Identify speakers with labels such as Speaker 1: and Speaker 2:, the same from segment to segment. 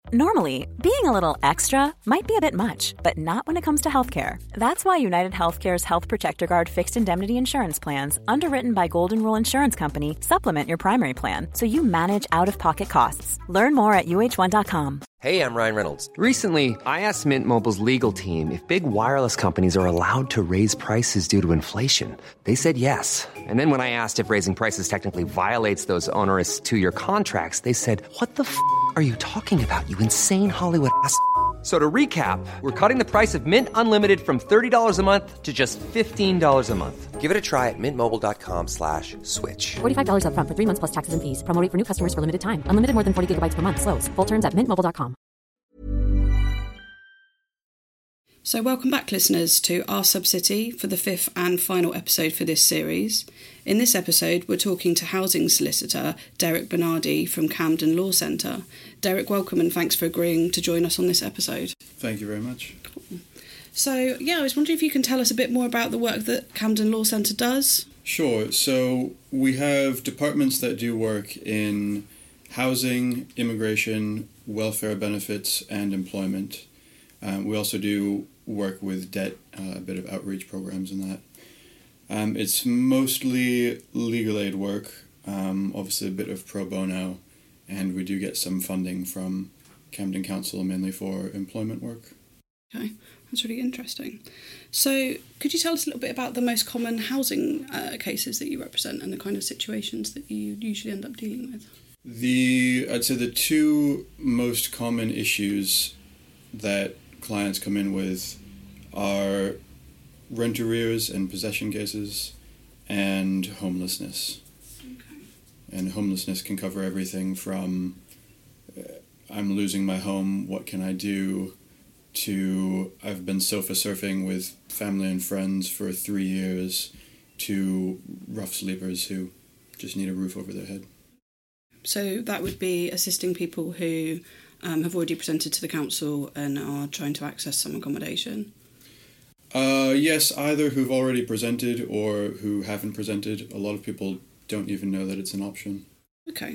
Speaker 1: Normally, being a little extra might be a bit much, but not when it comes to healthcare. That's why United Healthcare's Health Protector Guard fixed indemnity insurance plans, underwritten by Golden Rule Insurance Company, supplement your primary plan so you manage out-of-pocket costs. Learn more at uh1.com.
Speaker 2: Hey, I'm Ryan Reynolds. Recently, I asked Mint Mobile's legal team if big wireless companies are allowed to raise prices due to inflation. They said yes. And then when I asked if raising prices technically violates those onerous two-year contracts, they said, "What the f*** are you talking about, you insane Hollywood ass?" So to recap, we're cutting the price of Mint Unlimited from $30 a month to just $15 a month. Give it a try at mintmobile.com/switch.
Speaker 3: $45 up front for 3 months plus taxes and fees. Promo rate for new customers for limited time. Unlimited more than 40 gigabytes per month. Slows full terms at mintmobile.com.
Speaker 4: So welcome back, listeners, to Our Subcity for the fifth and final episode for this series. In this episode, we're talking to housing solicitor Derek Bernardi from Camden Law Centre. Derek, welcome and thanks for agreeing to join us on this episode.
Speaker 5: Thank you very much.
Speaker 4: Cool. So, I was wondering if you can tell us a bit more about the work that Camden Law Centre does.
Speaker 5: Sure. So we have departments that do work in housing, immigration, welfare benefits, and employment. We also do work with debt, a bit of outreach programs and that. It's mostly legal aid work, obviously a bit of pro bono, and we do get some funding from Camden Council mainly for employment work.
Speaker 4: Okay, that's really interesting. So could you tell us a little bit about the most common housing cases that you represent and the kind of situations that you usually end up dealing with?
Speaker 5: I'd say the two most common issues that clients come in with are rent arrears and possession cases and homelessness.
Speaker 4: Okay.
Speaker 5: And homelessness can cover everything from I'm losing my home, what can I do, to I've been sofa surfing with family and friends for 3 years, to rough sleepers who just need a roof over their head.
Speaker 4: So that would be assisting people who have already presented to the council and are trying to access some accommodation?
Speaker 5: Yes, either who've already presented or who haven't presented. A lot of people don't even know that it's an option. Okay.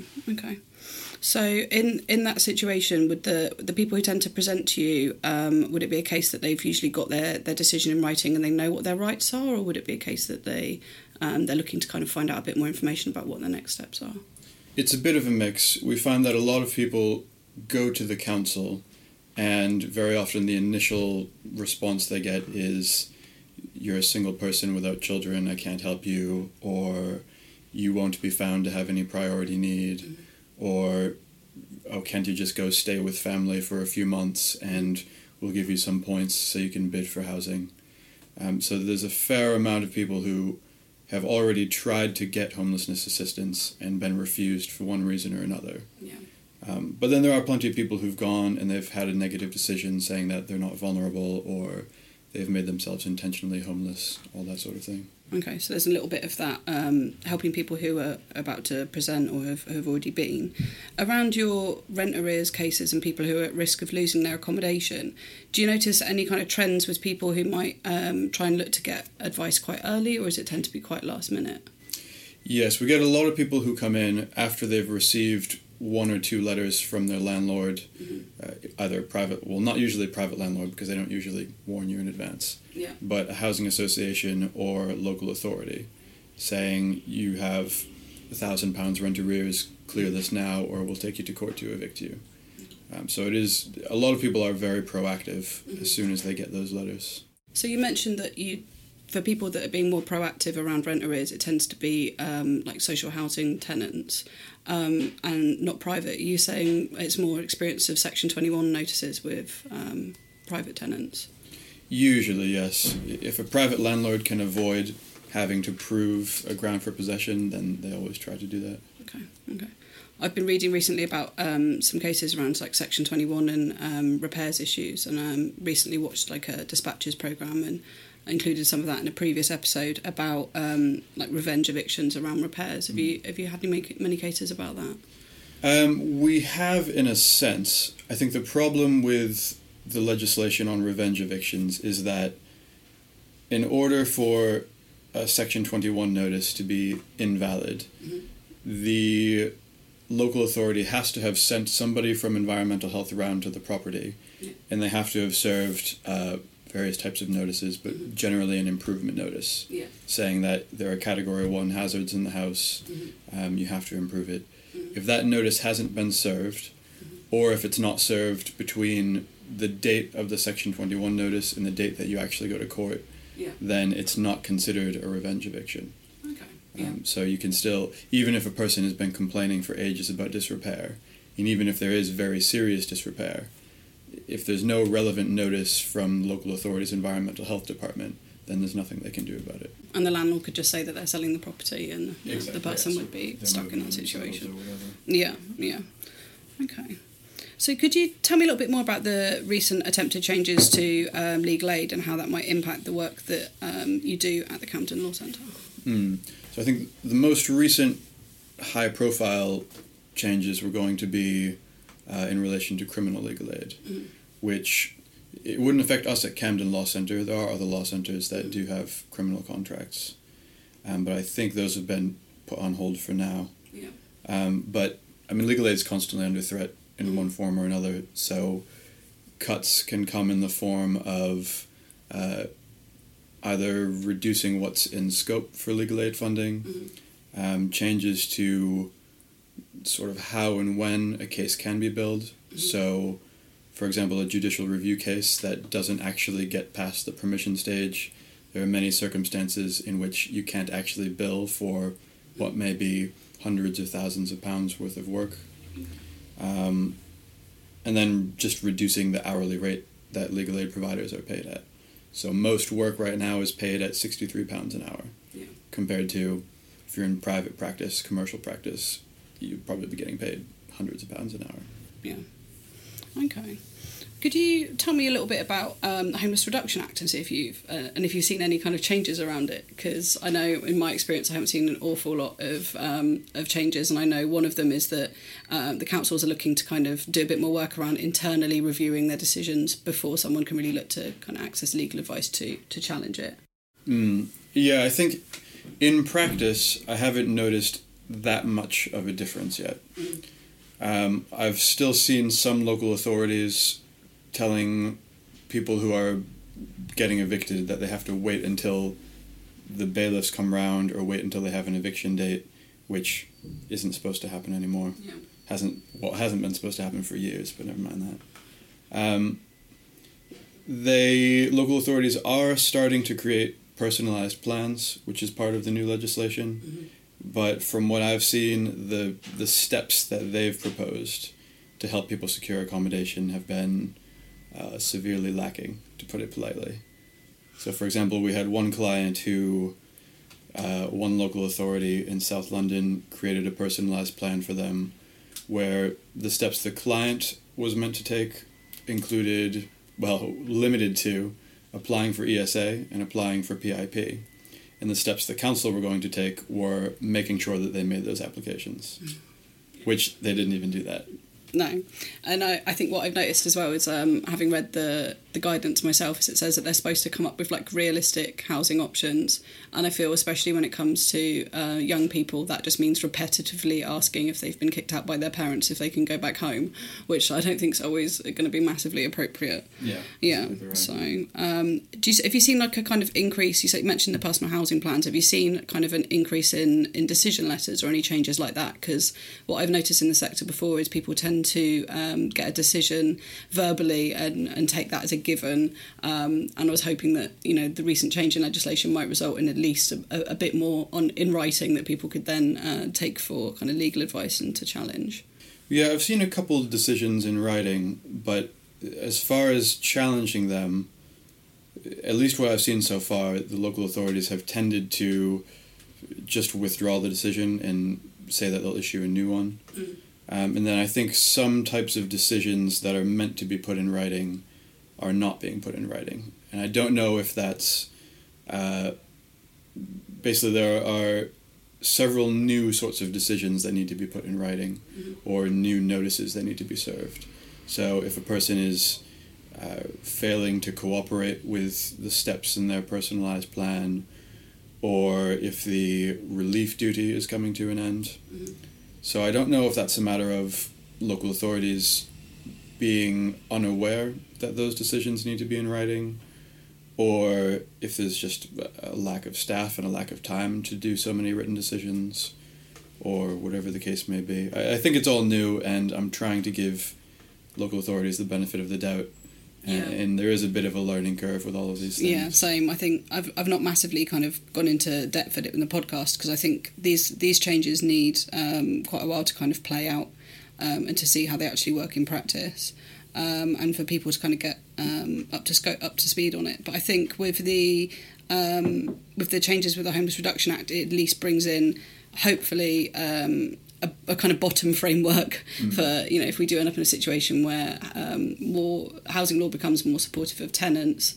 Speaker 4: So in that situation, would the people who tend to present to you, would it be a case that they've usually got their decision in writing and they know what their rights are, or would it be a case that they're looking to kind of find out a bit more information about what their next steps are?
Speaker 5: It's a bit of a mix. We find that a lot of people go to the council, and very often the initial response they get is, "You're a single person without children, I can't help you," or "You won't be found to have any priority need," or "Oh, can't you just go stay with family for a few months and we'll give you some points so you can bid for housing." So there's a fair amount of people who have already tried to get homelessness assistance and been refused for one reason or another.
Speaker 4: Yeah.
Speaker 5: But then there are plenty of people who've gone and they've had a negative decision saying that they're not vulnerable or they've made themselves intentionally homeless, all that sort of thing.
Speaker 4: Okay, so there's a little bit of that, helping people who are about to present or have already been. Around your rent arrears cases and people who are at risk of losing their accommodation, do you notice any kind of trends with people who might try and look to get advice quite early, or does it tend to be quite last minute?
Speaker 5: Yes, we get a lot of people who come in after they've received one or two letters from their landlord, either private, well, not usually a private landlord because they don't usually warn you in advance, but a housing association or local authority saying you have £1,000 rent arrears, clear this now or we'll take you to court to evict you. So it is, a lot of people are very proactive as soon as they get those letters.
Speaker 4: So you mentioned that for people that are being more proactive around rent arrears, it tends to be like social housing tenants and not private. Are you saying it's more experience of Section 21 notices with private tenants?
Speaker 5: Usually, yes. If a private landlord can avoid having to prove a ground for possession, then they always try to do that.
Speaker 4: Okay. I've been reading recently about some cases around like Section 21 and repairs issues, and recently watched like a dispatches programme and included some of that in a previous episode about like revenge evictions around repairs. Have you had many cases about that?
Speaker 5: We have, in a sense. I think the problem with the legislation on revenge evictions is that in order for a Section 21 notice to be invalid, the local authority has to have sent somebody from environmental health around to the property, and they have to have served various types of notices, but generally an improvement notice, saying that there are Category 1 hazards in the house, you have to improve it. If that notice hasn't been served, or if it's not served between the date of the Section 21 notice and the date that you actually go to court, then it's not considered a revenge eviction. So you can still, even if a person has been complaining for ages about disrepair, and even if there is very serious disrepair, if there's no relevant notice from the local authority's environmental health department, then there's nothing they can do about it.
Speaker 4: And the landlord could just say that they're selling the property, and the person would be stuck in that situation. Yeah. Okay. So could you tell me a little bit more about the recent attempted changes to legal aid and how that might impact the work that you do at the Camden Law Centre?
Speaker 5: So I think the most recent high-profile changes were going to be in relation to criminal legal aid, which it wouldn't affect us at Camden Law Centre. There are other law centres that do have criminal contracts, but I think those have been put on hold for now. But I mean, legal aid is constantly under threat in one form or another, so cuts can come in the form of either reducing what's in scope for legal aid funding, changes to sort of how and when a case can be billed. So, for example, a judicial review case that doesn't actually get past the permission stage, there are many circumstances in which you can't actually bill for what may be hundreds of thousands of pounds worth of work. And then just reducing the hourly rate that legal aid providers are paid at. So most work right now is paid at £63 an hour, compared to if you're in private practice, commercial practice, you'd probably be getting paid hundreds of pounds an hour.
Speaker 4: Yeah. Okay. Could you tell me a little bit about the Homeless Reduction Act and see if you've seen any kind of changes around it? Because I know in my experience I haven't seen an awful lot of changes, and I know one of them is that the councils are looking to kind of do a bit more work around internally reviewing their decisions before someone can really look to kind of access legal advice to challenge it.
Speaker 5: Yeah, I think in practice I haven't noticed that much of a difference yet. I've still seen some local authorities telling people who are getting evicted that they have to wait until the bailiffs come round or wait until they have an eviction date, which isn't supposed to happen anymore. Hasn't been supposed to happen for years, but never mind that. Local authorities are starting to create personalised plans, which is part of the new legislation. But from what I've seen, the steps that they've proposed to help people secure accommodation have been severely lacking, to put it politely. So, for example, we had one client who, one local authority in South London created a personalised plan for them where the steps the client was meant to take included, limited to, applying for ESA and applying for PIP. And the steps the council were going to take were making sure that they made those applications, which they didn't even do that.
Speaker 4: No. And I think what I've noticed as well is, having read the guidance myself, is it says that they're supposed to come up with like realistic housing options. And I feel especially when it comes to young people, that just means repetitively asking if they've been kicked out by their parents if they can go back home, which I don't think is always going to be massively appropriate. Yeah. Right. So have you seen like a kind of increase? You mentioned the personal housing plans. Have you seen kind of an increase in decision letters or any changes like that? Because what I've noticed in the sector before is people tend to get a decision verbally and take that as a given. And I was hoping that, the recent change in legislation might result in at least a bit more in writing that people could then take for kind of legal advice and to challenge.
Speaker 5: Yeah, I've seen a couple of decisions in writing, but as far as challenging them, at least what I've seen so far, the local authorities have tended to just withdraw the decision and say that they'll issue a new one. And then I think some types of decisions that are meant to be put in writing are not being put in writing. And I don't know if that's... basically, there are several new sorts of decisions that need to be put in writing or new notices that need to be served. So if a person is failing to cooperate with the steps in their personalised plan, or if the relief duty is coming to an end, So I don't know if that's a matter of local authorities being unaware that those decisions need to be in writing, or if there's just a lack of staff and a lack of time to do so many written decisions, or whatever the case may be. I think it's all new, and I'm trying to give local authorities the benefit of the doubt. Yeah. And there is a bit of a learning curve with all of these things.
Speaker 4: Yeah, same. I think I've not massively kind of gone into depth at it in the podcast, because I think these changes need quite a while to kind of play out, and to see how they actually work in practice, and for people to kind of get up to speed on it. But I think with the changes with the Homeless Reduction Act, it at least brings in, hopefully, a kind of bottom framework for, if we do end up in a situation where more housing law becomes more supportive of tenants,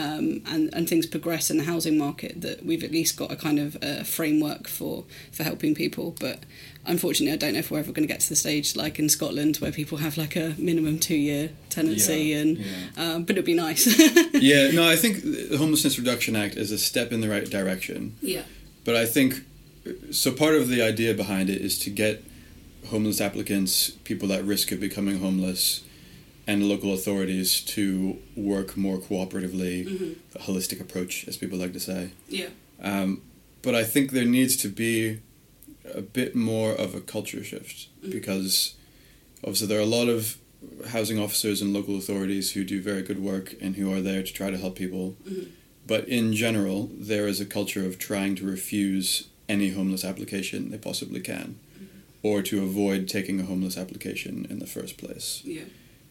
Speaker 4: and things progress in the housing market, that we've at least got a kind of framework for helping people. But unfortunately, I don't know if we're ever going to get to the stage like in Scotland where people have like a minimum 2-year tenancy, but it'd be nice.
Speaker 5: Yeah, no, I think the Homelessness Reduction Act is a step in the right direction.
Speaker 4: Yeah.
Speaker 5: But I think, so part of the idea behind it is to get homeless applicants, people at risk of becoming homeless, and local authorities to work more cooperatively, a holistic approach, as people like to say.
Speaker 4: Yeah.
Speaker 5: But I think there needs to be a bit more of a culture shift, because obviously there are a lot of housing officers and local authorities who do very good work and who are there to try to help people. But in general, there is a culture of trying to refuse any homeless application they possibly can, or to avoid taking a homeless application in the first place.
Speaker 4: Yeah.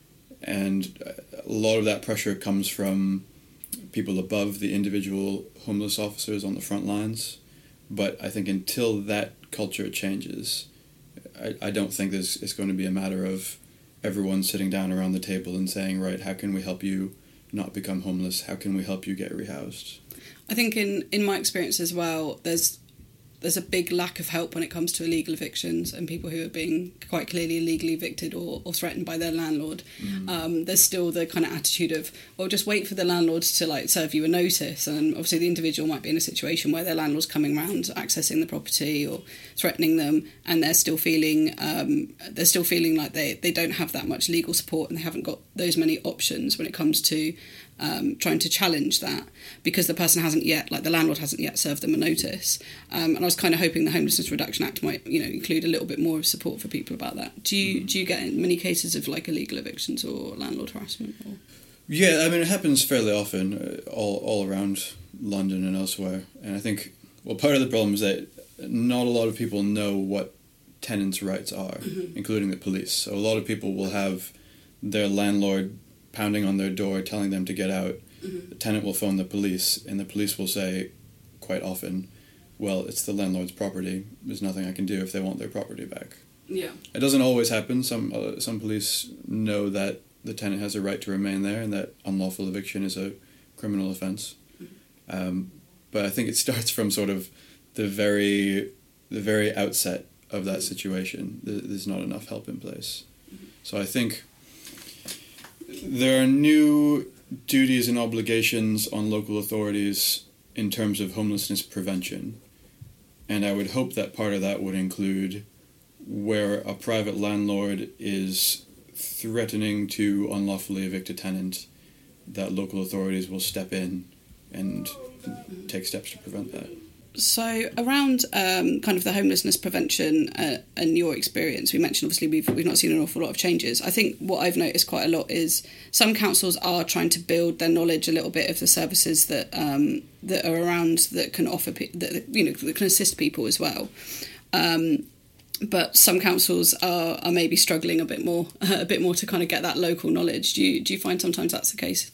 Speaker 5: And a lot of that pressure comes from people above the individual homeless officers on the front lines. But I think until that culture changes, I don't think it's going to be a matter of everyone sitting down around the table and saying, right, how can we help you not become homeless? How can we help you get rehoused?
Speaker 4: I think in my experience as well, there's a big lack of help when it comes to illegal evictions and people who are being quite clearly illegally evicted or threatened by their landlord. There's still the kind of attitude of, well, just wait for the landlord to like serve you a notice. And obviously the individual might be in a situation where their landlord's coming around, accessing the property or threatening them, and they're still feeling like they don't have that much legal support, and they haven't got those many options when it comes to trying to challenge that, because the person the landlord hasn't yet served them a notice. And I was kind of hoping the Homelessness Reduction Act might, include a little bit more of support for people about that. Do you get many cases of like illegal evictions or landlord harassment? Or?
Speaker 5: Yeah, I mean, it happens fairly often all around London and elsewhere. And I think, well, part of the problem is that not a lot of people know what tenants' rights are, including the police. So a lot of people will have their landlord pounding on their door, telling them to get out. The tenant will phone the police, and the police will say, quite often, well, it's the landlord's property. There's nothing I can do if they want their property back.
Speaker 4: Yeah.
Speaker 5: It doesn't always happen. Some police know that the tenant has a right to remain there and that unlawful eviction is a criminal offence. But I think it starts from sort of the very outset of that situation. There's not enough help in place. So I think there are new duties and obligations on local authorities in terms of homelessness prevention. And I would hope that part of that would include where a private landlord is threatening to unlawfully evict a tenant, that local authorities will step in and take steps to prevent that.
Speaker 4: So around kind of the homelessness prevention and your experience, we mentioned obviously we've not seen an awful lot of changes. I think what I've noticed quite a lot is some councils are trying to build their knowledge a little bit of the services that that are around that can offer that can assist people as well. But some councils are maybe struggling a bit more to kind of get that local knowledge. Do you find sometimes that's the case?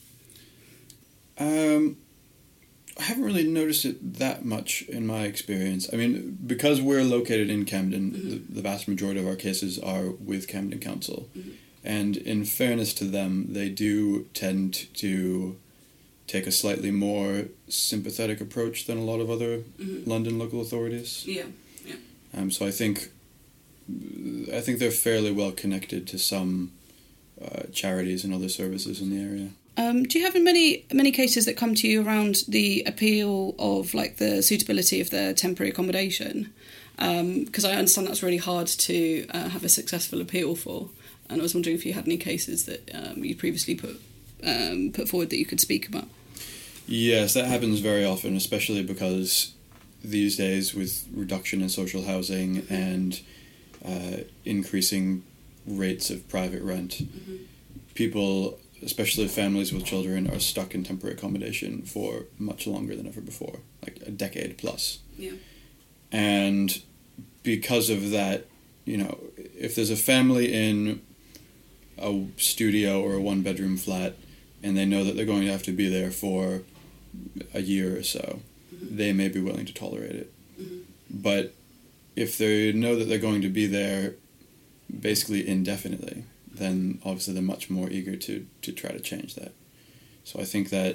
Speaker 5: I haven't really noticed it that much in my experience. I mean, because we're located in Camden, the vast majority of our cases are with Camden Council. And in fairness to them, they do tend to take a slightly more sympathetic approach than a lot of other London local authorities. Yeah. So I think they're fairly well connected to some charities and other services in the area.
Speaker 4: Do you have many cases that come to you around the appeal of like the suitability of their temporary accommodation? because I understand that's really hard to have a successful appeal for. And I was wondering if you had any cases that you previously put forward that you could speak about.
Speaker 5: Yes, that happens very often, especially because these days with reduction in social housing and increasing rates of private rent, people, especially families with children, are stuck in temporary accommodation for much longer than ever before, like a decade plus.
Speaker 4: Yeah.
Speaker 5: And because of that, if there's a family in a studio or a one-bedroom flat and they know that they're going to have to be there for a year or so, they may be willing to tolerate it. But if they know that they're going to be there basically indefinitely, then obviously they're much more eager to try to change that. So I think that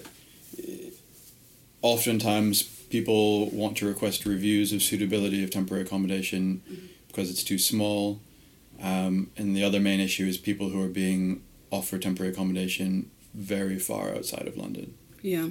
Speaker 5: oftentimes people want to request reviews of suitability of temporary accommodation because it's too small. And the other main issue is people who are being offered temporary accommodation very far outside of London.
Speaker 4: Yeah.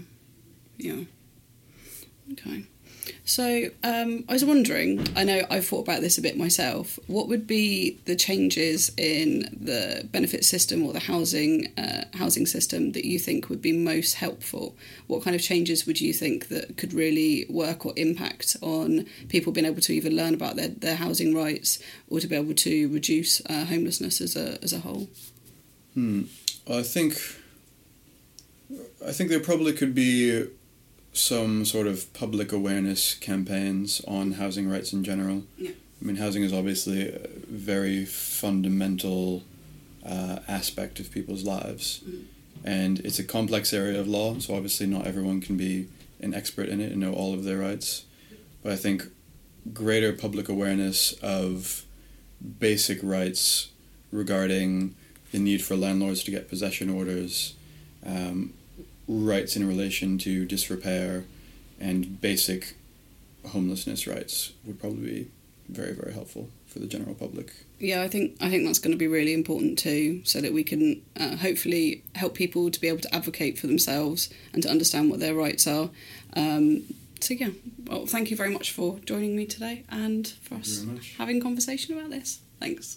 Speaker 4: Okay. So I was wondering, I know I've thought about this a bit myself, what would be the changes in the benefit system or the housing system that you think would be most helpful? What kind of changes would you think that could really work or impact on people being able to either learn about their housing rights or to be able to reduce homelessness as a whole?
Speaker 5: I think there probably could be some sort of public awareness campaigns on housing rights in general.
Speaker 4: Yeah.
Speaker 5: I mean, housing is obviously a very fundamental aspect of people's lives. And it's a complex area of law, so obviously not everyone can be an expert in it and know all of their rights. But I think greater public awareness of basic rights regarding the need for landlords to get possession orders, rights in relation to disrepair, and basic homelessness rights would probably be very, very helpful for the general public.
Speaker 4: Yeah, I think that's going to be really important too, so that we can hopefully help people to be able to advocate for themselves and to understand what their rights are. So yeah, well, thank you very much for joining me today and for us having a conversation about this. Thanks.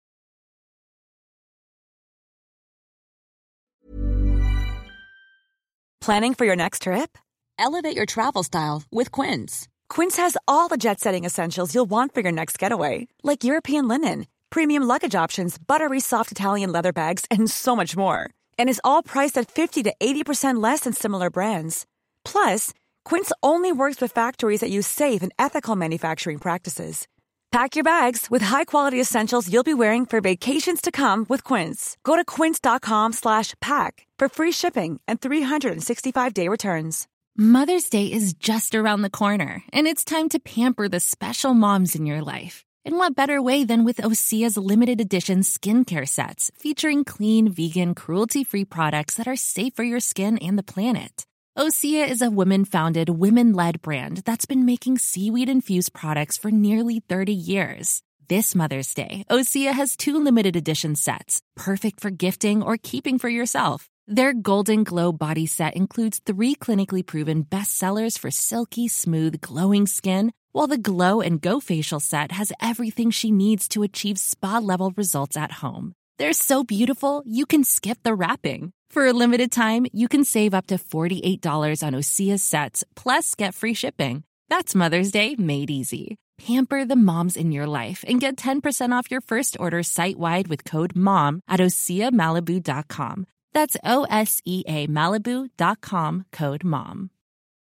Speaker 6: Planning for your next trip?
Speaker 3: Elevate your travel style with Quince.
Speaker 6: Quince has all the jet-setting essentials you'll want for your next getaway, like European linen, premium luggage options, buttery soft Italian leather bags, and so much more. And is all priced at 50 to 80% less than similar brands. Plus, Quince only works with factories that use safe and ethical manufacturing practices. Pack your bags with high-quality essentials you'll be wearing for vacations to come with Quince. Go to quince.com/pack for free shipping and 365-day returns.
Speaker 7: Mother's Day is just around the corner, and it's time to pamper the special moms in your life. And what better way than with Osea's limited edition skincare sets featuring clean, vegan, cruelty-free products that are safe for your skin and the planet. Osea is a women-founded, women-led brand that's been making seaweed-infused products for nearly 30 years. This Mother's Day, Osea has 2 limited edition sets, perfect for gifting or keeping for yourself. Their Golden Glow body set includes 3 clinically proven bestsellers for silky, smooth, glowing skin, while the Glow and Go facial set has everything she needs to achieve spa-level results at home. They're so beautiful, you can skip the wrapping. For a limited time, you can save up to $48 on Osea sets, plus get free shipping. That's Mother's Day made easy. Pamper the moms in your life and get 10% off your first order site-wide with code MOM at OseaMalibu.com. That's OSEA Malibu.com, code MOM.